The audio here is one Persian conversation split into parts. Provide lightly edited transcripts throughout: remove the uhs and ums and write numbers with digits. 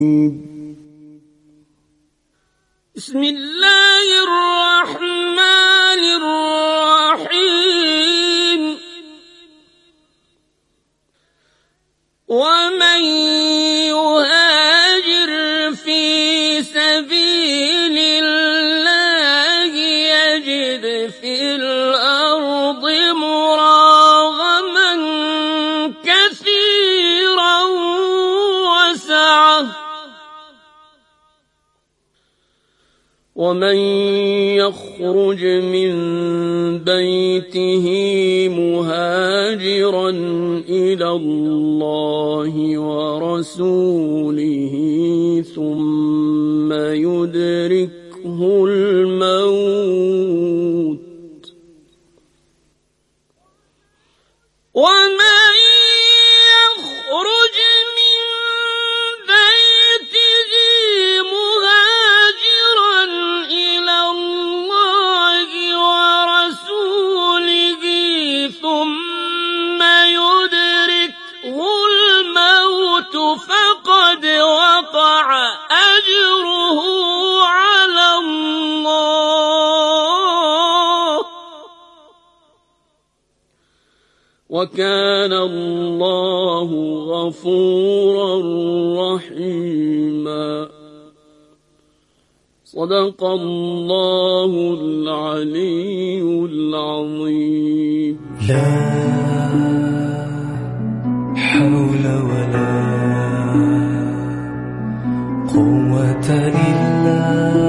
بسم الله الرحمن الرحيم ومن يهاجر في سبيل الله يجد في الأرض مراغما كثيرا وسعة ومن يخرج من بيته مهاجرا إلى الله ورسوله ثم يدركه الموت ومن يخرج من بيته مهاجرا إلى الله ورسوله ثم يدركه الموت فقد وقع أجره على الله وكان الله غفورا رحيما. صدق الله العلي العظيم. لا حول ولا قوة إلا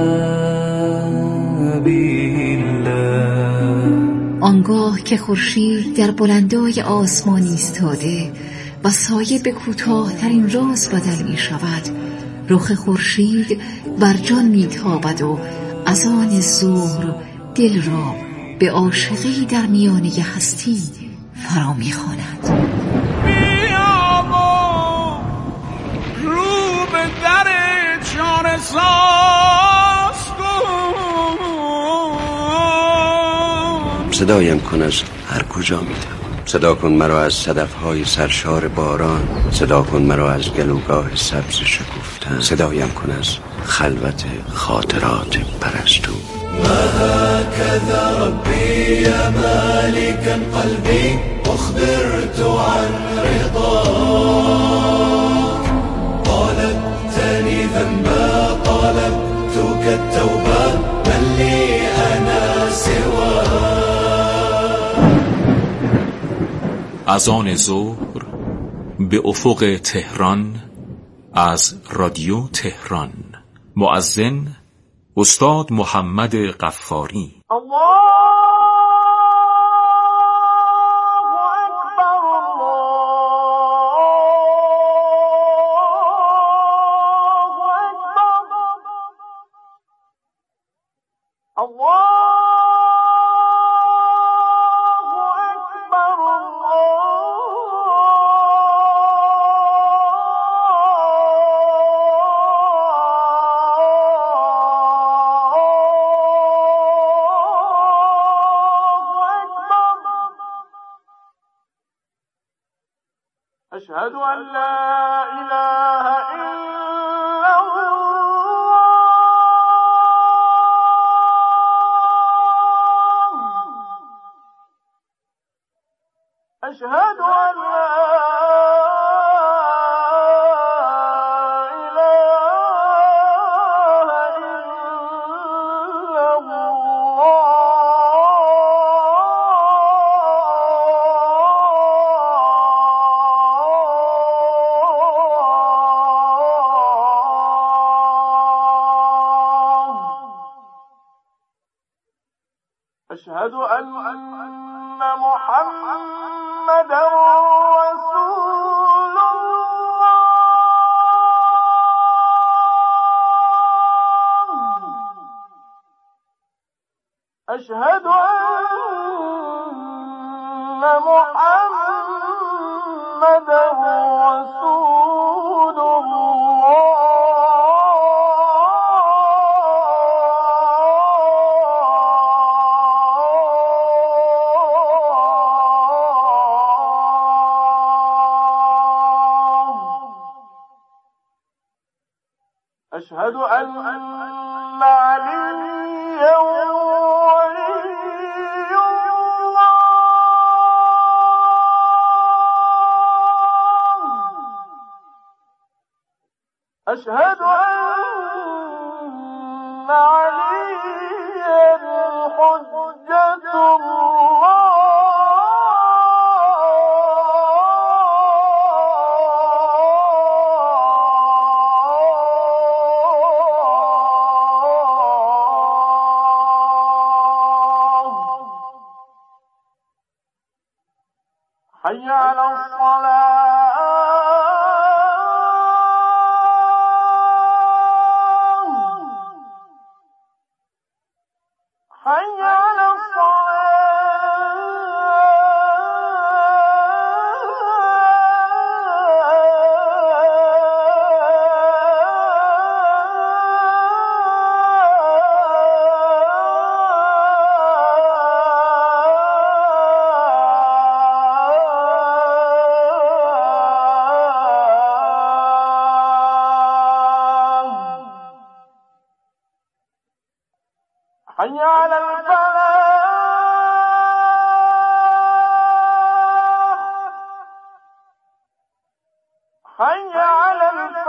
بالله. آنگاه که خورشید در بلندای آسمان ایستاده و سایه به کوتاه‌ترین راز بدل می شود، رخ خورشید بر جان می تابد و از آن ظهر دل را به عاشقی در میانه هستی فرا می خواند. بیا و رو به در چاره ساز کن. صدایم کن از هر کجا می توان. صدا کن مرا از صدفهای سرشار باران. صدا کن مرا از گلوگاه سبز شکفتن. صدایم کن از خلوت خاطرات پرستو. ما هكذا ربي يا مالكا قلبي أخبرت عن رضاك. طالبتني ذنبا طالبتك التوبة من لي أنا سواك. اذان ظهر به افق تهران از رادیو تهران. مؤذن استاد محمد غفاری. أشهد أن لا إله إلا الله. أشهد أن لا إله إلا الله. أشهد أن محمدا رسول الله. أشهد أن محمدا رسول الله. أشهد أن عليا ولي الله. أشهد أن عليا حجة الله. حي على الصلاة. حي على حي على الفلاح. حي على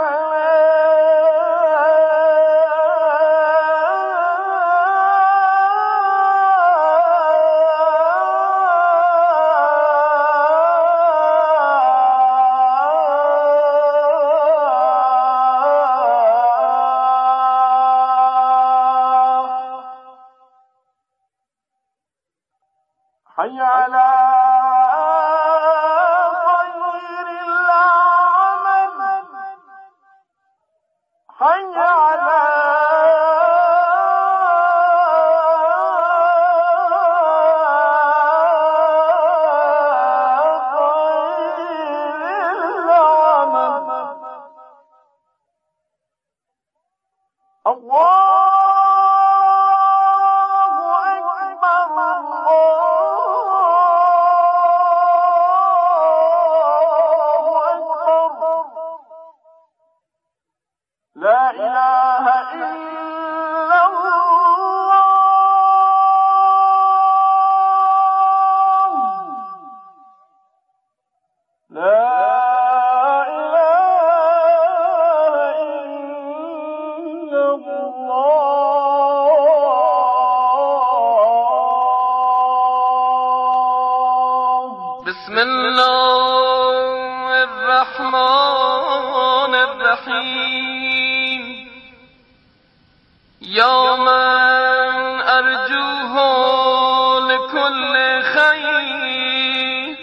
حي على خير العمل. حي على خير العمل. الله لا إله إلا الله. لا إله إلا الله. بسم الله الرحمن الرحيم. يا من أرجوه لكل خير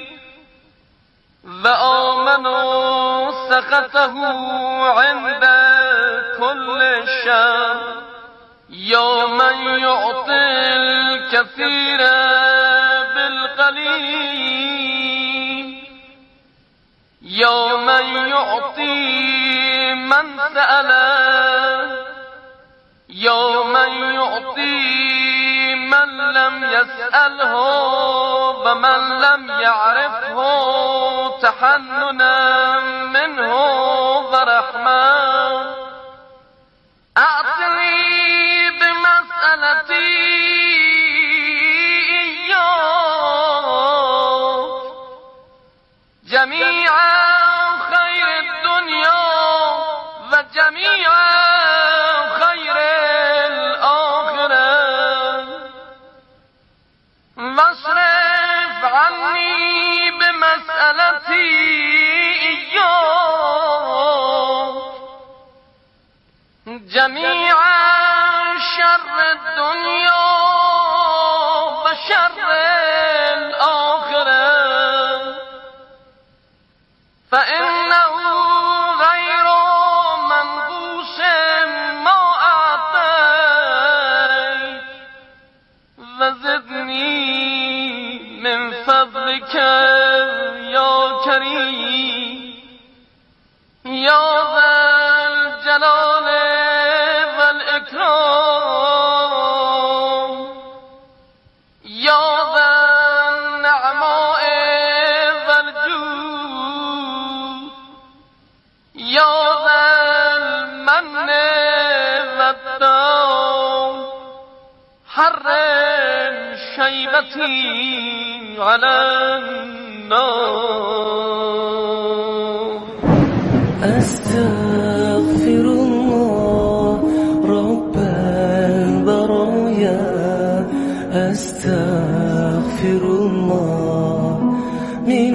وآمنوا سخطه عند كل شر. يا من يعطي الكثير بالقليل. يا من يعطي من سأله. يا من يعطي من لم يسأله ومن لم يعرفه تحننا منه ورحمة. أعطني بمسألتي إياك جميع خير الدنيا وجميع خير الآخرة. واصرف عني بمسألتي إياك جميع شر الدنيا وشر الآخرة. فإنه غير منقوص ما أعطيت. وزدني من فضلك يا كريم يا ذا الجلال والإكرام. يا ذا النعماء والجود. يا ذا المن الدار حر شیبتی علی النار. استغفر الله رب البرایا، استغفر الله من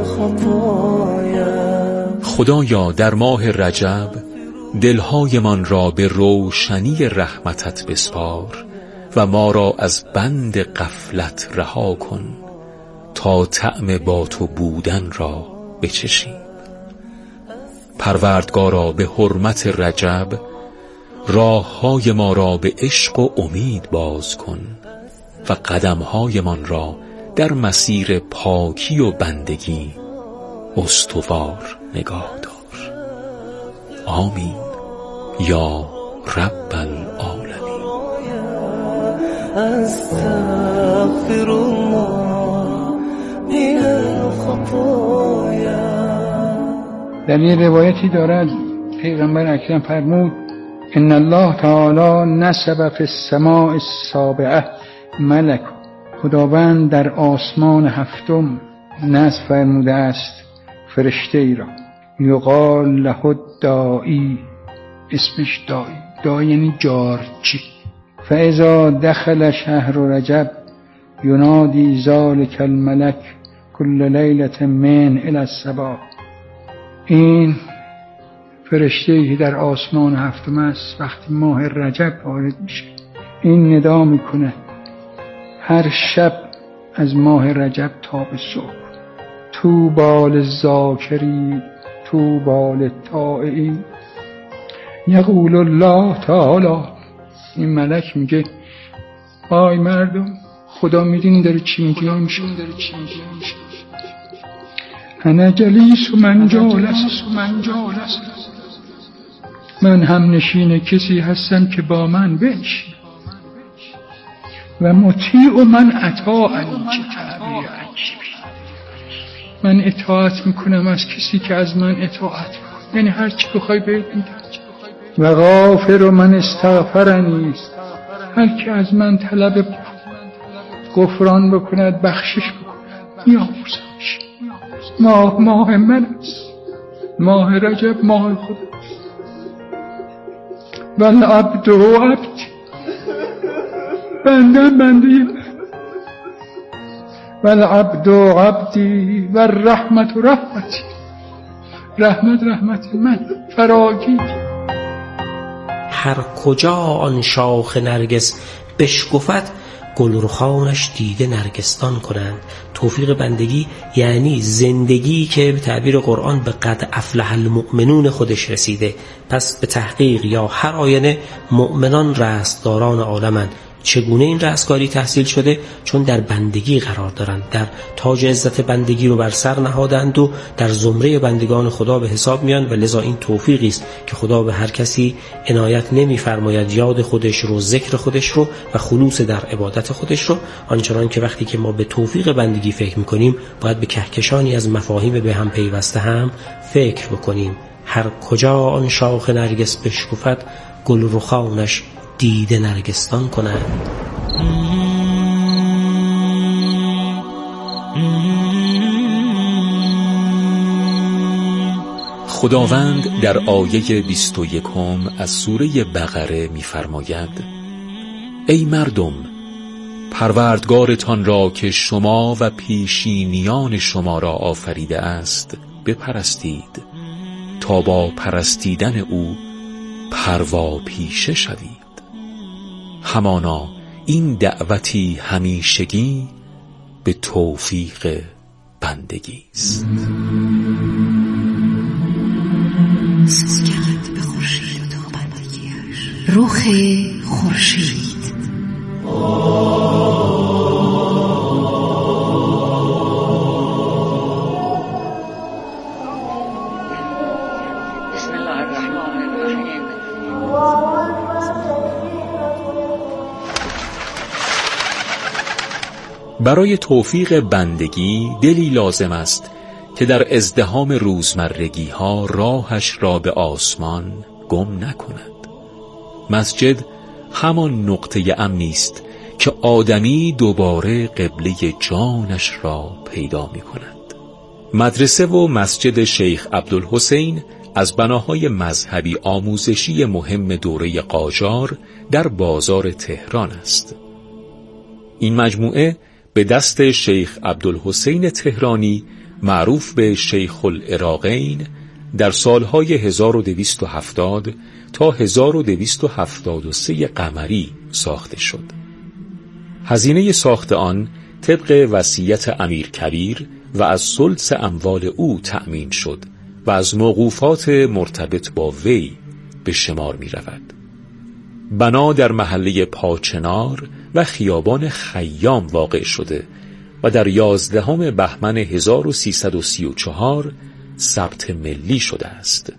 الخطایا. خدایا در ماه رجب دلهایمان را به روشنی رحمتت بسپار و ما را از بند غفلت رها کن تا طعم با تو بودن را بچشیم. پروردگارا به حرمت رجب راههای ما را به عشق و امید باز کن و قدمهایمان را در مسیر پاکی و بندگی استوار نگاه دار. آمین یا رب العالمین. استغفر الله من الخطایا. در یه روایتی دارد پیغمبر اکرم فرمود ان الله تعالی نصب فی السماء السابعه ملک. خداوند در آسمان هفتم نصب فرموده است فرشته ای را، یقال له الداعی، اسمش داعی یعنی جارچی. فاذا دخل شهر رجب ینادی ذلک الملک کل لیلة من الی الصباح. این فرشته‌ای در آسمان هفتم است وقتی ماه رجب وارد میشه این ندا میکنه هر شب از ماه رجب تا به صبح: طوبی للذاکرین طوبی للطائعین. یقول الله تعالی، این ملک میگه آی مردم، خدا میدین داره چی میگه؟ انا جلیس و من جالس، من هم نشین کسی هستم که با من بنشین و مطیع و من اطاعنی. چه تعبیر عجیبی! من اطاعت میکنم از کسی که از من اطاعت میکنه، یعنی هر چی بخوای بهت میدم. و غافر و من استغفرنی، هر کی از من طلب غفران بکند بخشش بکند میامرزمش. ماه من است، ماه رجب ماه خود. والعبد عبد، بنده من. والعبد عبدی والرحمت رحمتی، رحمت من فراگیر. هر کجا آن شاخ نرگس بشکفد، گلرخانش دیده نرگسدان کنند. توفیق بندگی یعنی زندگی که به تعبیر قرآن به قد افلح المؤمنون خودش رسیده. پس به تحقیق یا هر آینه مؤمنان رستگاران عالمند. چگونه این رستگاری تحصیل شده؟ چون در بندگی قرار دارند، در تاج عزت بندگی رو بر سر نهادند و در زمره بندگان خدا به حساب میان و لذا این توفیقی است که خدا به هر کسی عنایت نمی‌فرماید یاد خودش رو، ذکر خودش رو و خلوص در عبادت خودش رو، آنچنان که وقتی که ما به توفیق بندگی فکر می‌کنیم باید به کهکشانی از مفاهیم به هم پیوسته هم فکر بکنیم. هر کجا آن شاخ نرگس بشکفد، گل رخانش دیده نرگسدان کنند. خداوند در آیه 21 از سوره بقره می‌فرماید: ای مردم، پروردگارتان را که شما و پیشینیان شما را آفریده است بپرستید تا با پرستیدن او پروا پیشه شوید. همانا این دعوتی همیشگی به توفیق بندگی است. سوگند به خورشید و تابندگیش، رخ خورشید. بسم الله الرحمن الرحیم. برای توفیق بندگی دلی لازم است که در ازدحام روزمرگی ها راهش را به آسمان گم نکند. مسجد همان نقطه امنی است که آدمی دوباره قبله جانش را پیدا می کند. مدرسه و مسجد شیخ عبدالحسین از بناهای مذهبی آموزشی مهم دوره قاجار در بازار تهران است. این مجموعه به دست شیخ عبدالحسین تهرانی معروف به شیخ العراقین در سالهای 1270 تا 1273 قمری ساخته شد. هزینه ساخت آن طبق وصیت امیرکبیر و از ثلث اموال او تأمین شد و از موقوفات مرتبط با وی به شمار می رود. بنا در محله پاچنار و خیابان خیام واقع شده و در 11 بهمن 1334 ثبت ملی شده است.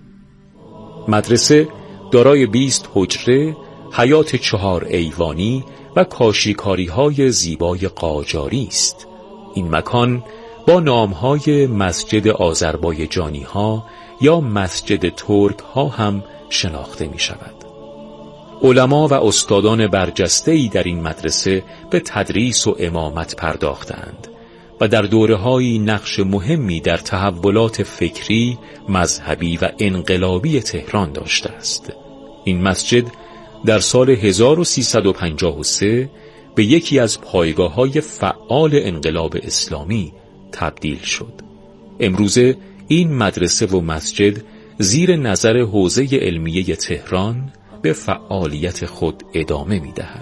مدرسه دارای 20 حجره، حیاط 4 ایوانی و کاشیکاری‌های زیبای قاجاری است. این مکان با نام‌های مسجد آذربایجانی‌ها یا مسجد ترک‌ها هم شناخته می‌شود. علما و استادان برجسته‌ای در این مدرسه به تدریس و امامت پرداختند و در دوره‌های نقش مهمی در تحولات فکری، مذهبی و انقلابی تهران داشته است. این مسجد در سال 1353 به یکی از پایگاه‌های فعال انقلاب اسلامی تبدیل شد. امروزه این مدرسه و مسجد زیر نظر حوزه علمیه تهران به فعالیت خود ادامه می‌دهد.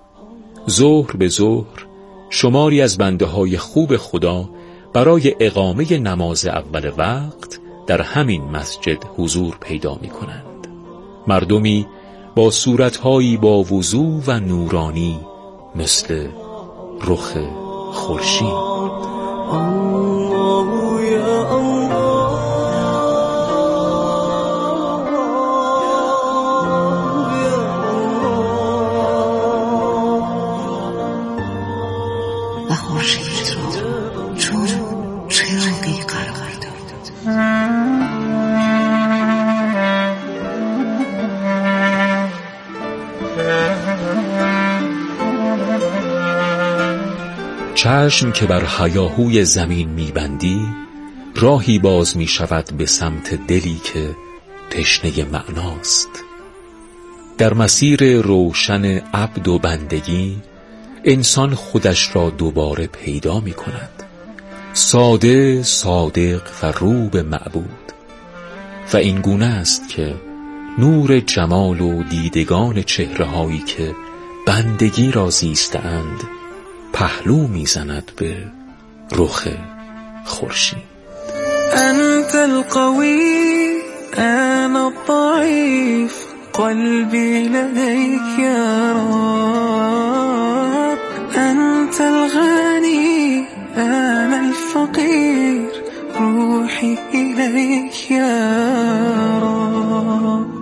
ظهر به ظهر شماری از بنده‌های خوب خدا برای اقامه نماز اول وقت در همین مسجد حضور پیدا می‌کنند. مردمی با صورت‌هایی با وضوح و نورانی مثل رخ خورشید. و خورشید را چون چراغی قرار داد. چشم که بر هیاهوی زمین میبندی، راهی باز میشود به سمت دلی که تشنه معناست. در مسیر روشن عبد و بندگی انسان خودش را دوباره پیدا می کند، ساده، صادق و رو به معبود. و این گونه است که نور جمال و دیدگان چهره‌هایی که بندگی را زیستند پهلو میزند به رخ خورشید. انت القوی انا الضعیف قلبی لدیک یا رب انت الغنی انا الفقیر روحی الیک یا رب.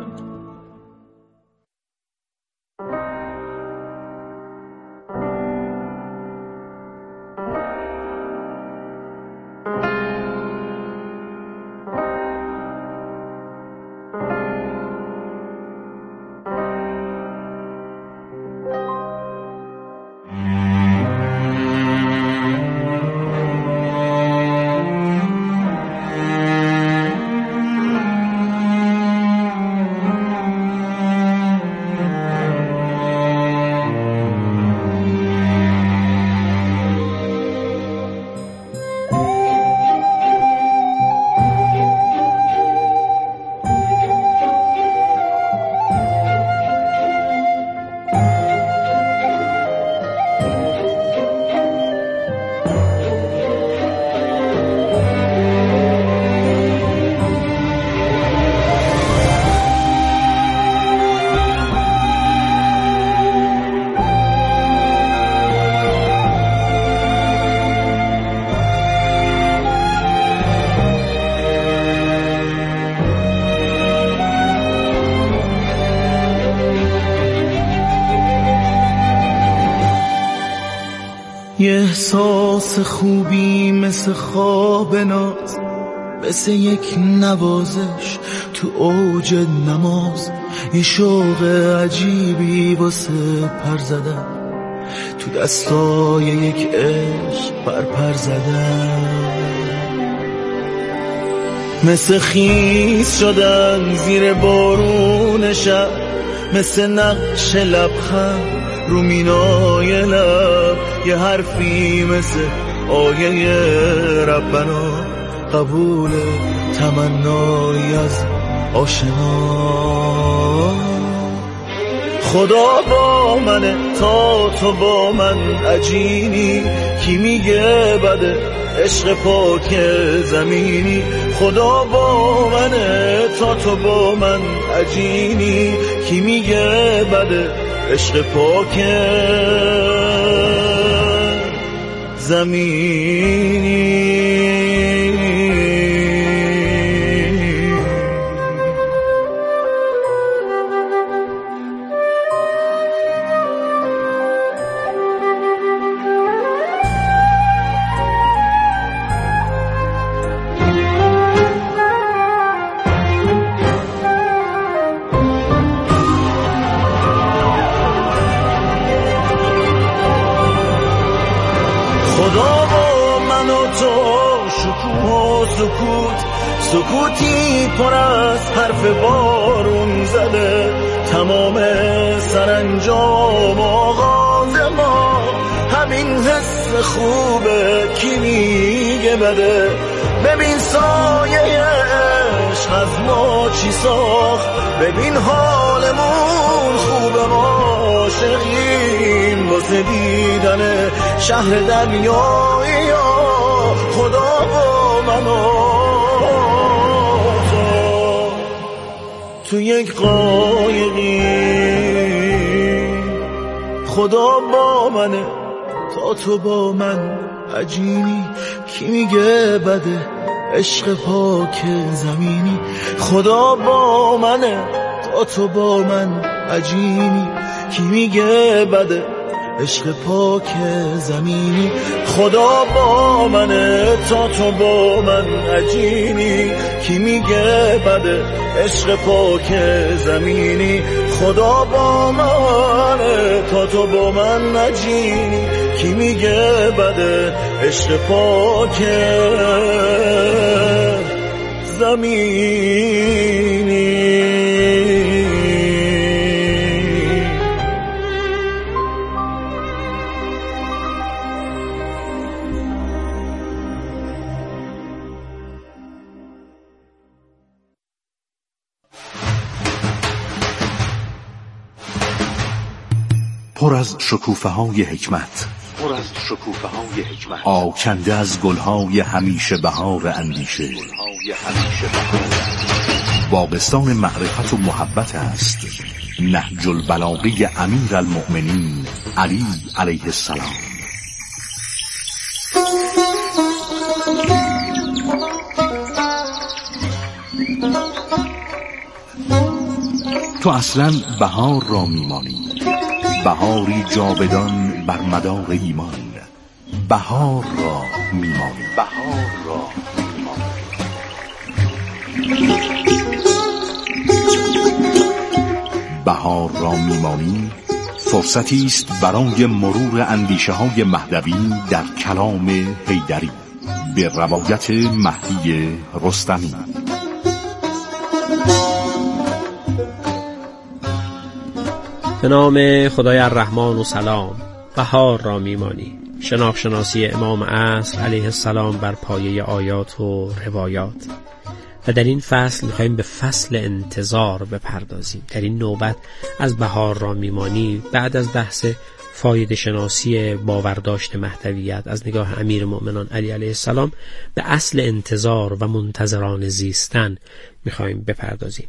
یه احساس خوبی مثل خواب ناز، مثل یک نوازش تو اوج نماز، یه شوق عجیبی واسه پر زدن، تو دستای یک عشق پر زدن. مثل خیس شدن زیر بارون شب، مثل نقش لبخند رو مینای لب، یه حرفی مثل آیه ربنا، قبول تمنایی از آشنا. خدا با منه تا تو با من عجینی، کی میگه بده عشق پاک زمینی. خدا با منه تا تو با من عجینی، کی میگه بده عشق پاک زمینی. سکوتی پر از حرف بارون زده، تمام سرانجام آغاز ما همین حس خوبه، کی میگه بده. ببین سایه عشق از ما چی ساخت، ببین حالمون خوبه، ما عاشقیم واسه دیدن شهر دریایی. خدا با منو تو یک قایقی، خدا با منه تا تو با من عجینی، کی میگه بده عشق پاک زمینی. خدا با منه تا تو با من عجینی، کی میگه بده عشق پاک زمینی. خدا با منه تا تو با من عجینی، کی میگه بده عشق پاک زمینی. خدا با منه تا تو با من عجینی، کی میگه بده عشق پاک زمینی. پر از شکوفه‌های حکمت، آکنده از گلهای همیشه بهار اندیشه. باغستان معرفت و محبت است نهج البلاغه امیر المؤمنین علی علیه السلام. تو اصلا بهار را میمانی، بهاری جاودان بر مدار ایمان. بهار را میمانی، بهار را میمانی. فرصتی است برای مرور اندیشه های مهدوی در کلام حیدری به روایت مهدی رستمی. به نام خدای الرحمن و سلام. بهار را میمانی. شناخت امام عصر علیه السلام بر پایه آیات و روایات. و در این فصل میخواییم به فصل انتظار بپردازیم. در این نوبت از بهار را میمانی بعد از بحث فایده شناسی باورداشت مهدویت از نگاه امیر مؤمنان علی علیه السلام به اصل انتظار و منتظران زیستن میخواییم بپردازیم.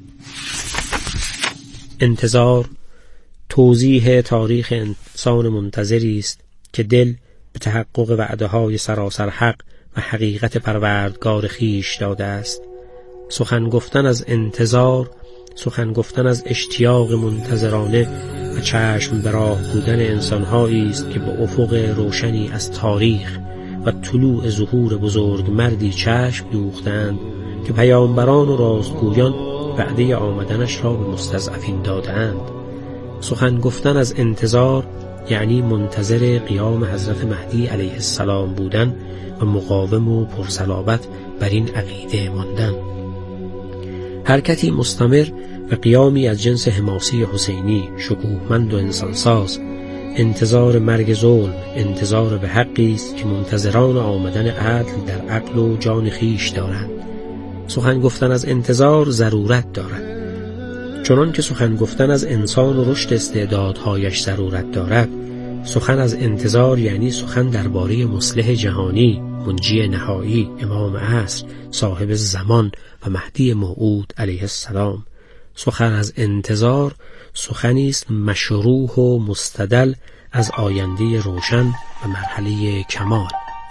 انتظار توضیح تاریخ انسان منتظری است که دل به تحقق وعده‌های سراسر حق و حقیقت پروردگار خیش داده است. سخن گفتن از انتظار، سخن گفتن از اشتیاق منتظرانه و چشم به راه بودن انسان‌هایی است که به افق روشنی از تاریخ و طلوع ظهور بزرگ مردی چشم دوختند که پیامبران و راستگویان وعده آمدنش را به مستضعفین دادند. سخن گفتن از انتظار یعنی منتظر قیام حضرت مهدی علیه السلام بودن و مقاوم و پرصلابت بر این عقیده ماندن. حرکتی مستمر و قیامی از جنس حماسی حسینی شکوهمند و انسانساز، انتظار مرگ ظلم، انتظار به حقی است که منتظران آمدن عدل در عقل و جان خیش دارند. سخن گفتن از انتظار ضرورت دارد، چنان که سخن گفتن از انسان و رشد استعدادهایش ضرورت دارد. سخن از انتظار یعنی سخن درباره مصلح جهانی، منجی نهایی، امام عصر، صاحب زمان و مهدی موعود علیه السلام. سخن از انتظار سخنی است مشروح و مستدل از آینده روشن و مرحله کمال.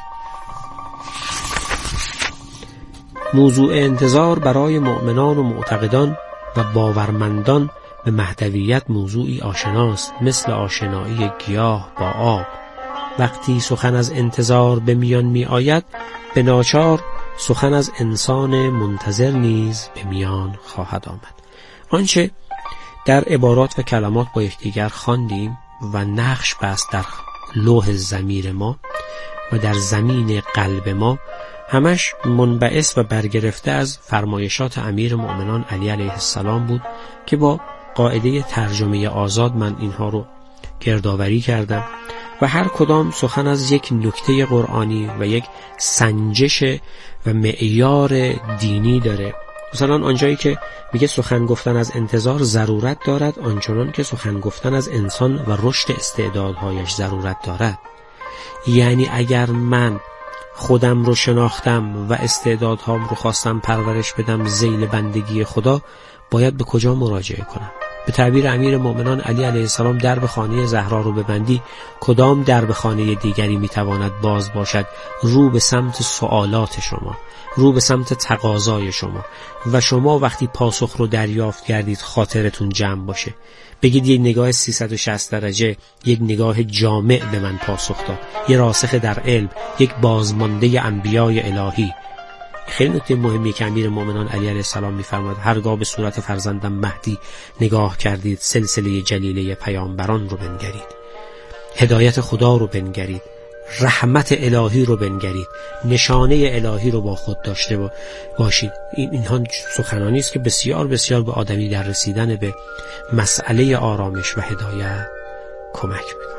موضوع انتظار برای مؤمنان و معتقدان و باورمندان به مهدویت موضوعی آشناست، مثل آشنایی گیاه با آب. وقتی سخن از انتظار به میان می آید، به ناچار سخن از انسان منتظر نیز به میان خواهد آمد. آنچه در عبارات و کلمات با یکدیگر خواندیم و نقش بست در لوح ضمیر ما و در زمین قلب ما، همش منبعث و برگرفته از فرمایشات امیر مؤمنان علی علیه السلام بود که با قاعده ترجمه آزاد من اینها رو گردآوری کردم و هر کدام سخن از یک نکته قرآنی و یک سنجش و معیار دینی داره. مثلا آنجایی که میگه سخن گفتن از انتظار ضرورت دارد، آنچنان که سخن گفتن از انسان و رشد استعدادهایش ضرورت دارد. یعنی اگر من خودم رو شناختم و استعدادهام رو خواستم پرورش بدم ذیل بندگی خدا، باید به کجا مراجعه کنم؟ به تعبیر امیر مؤمنان علی علیه السلام، درب خانه زهرا رو ببندی، کدام درب خانه دیگری میتواند باز باشد رو به سمت سوالات شما، رو به سمت تقاضای شما؟ و شما وقتی پاسخ رو دریافت کردید خاطرتون جمع باشه، بگید یک نگاه 360 درجه، یک نگاه جامع به من پاسخ داد، یه راسخ در علم، یک بازمانده انبیای الهی. خیلی نکته مهمی که امیر مؤمنان علی علیه السلام می‌فرماد، هرگاه به صورت فرزندم مهدی نگاه کردید، سلسله جلیله پیامبران رو بنگرید، هدایت خدا رو بنگرید، رحمت الهی رو بنگرید، نشانه الهی رو با خود داشته باشید. اینها سخنانی است که بسیار بسیار به آدمی در رسیدن به مسئله آرامش و هدایت کمک میکنه.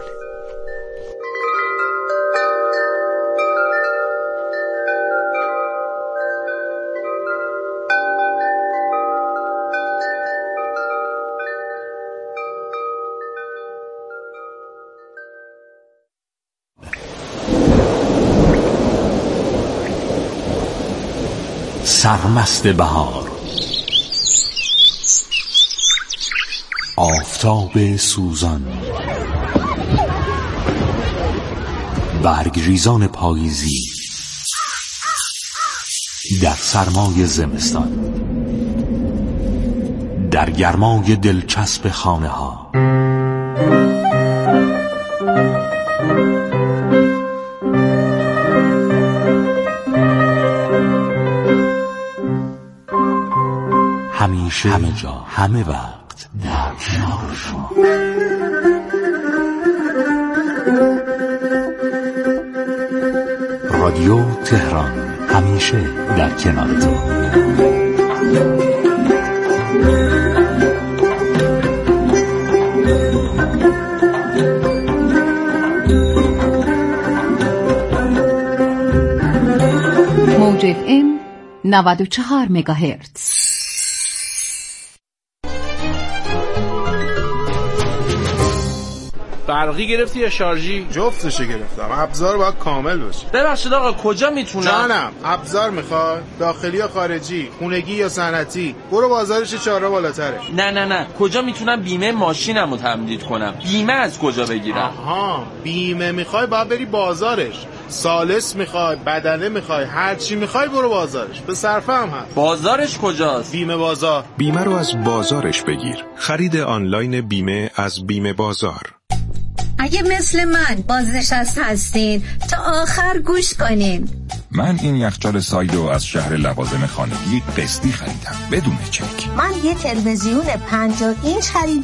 سرمست بهار، آفتاب سوزان، برگریزان پاییزی در سرمای زمستان، در گرمای دلچسب خانه ها، همیشه، همه جا، همه وقت در کنار شما. رادیو تهران، همیشه در کنارتون. موج FM 94 مگاهرتز. برقی گرفتی یا شارژی؟ جفتشو گرفتم. ابزار باید کامل باشه. ببخشید آقا کجا میتونم؟ جانم، ابزار میخوای؟ داخلی یا خارجی؟ خونگی یا صنعتی؟ برو بازارش 4 بالاتره. نه کجا میتونم بیمه ماشینمو تمدید کنم؟ بیمه از کجا بگیرم؟ آها، بیمه میخوای باید بری بازارش. سالس میخوای، بدنه میخوای، هر چی میخوای برو بازارش. به صرفه هم هست. بازارش کجاست؟ بیمه بازار. بیمه رو از بازارش بگیر. خرید آنلاین بیمه از بیمه بازار. اگه مثل من بازنشسته هستین تا آخر گوش کنین. من این یخچال سایدو از شهر لوازم خانگی قسطی خریدم بدون چک. من یه تلویزیون 50 اینچ خریدم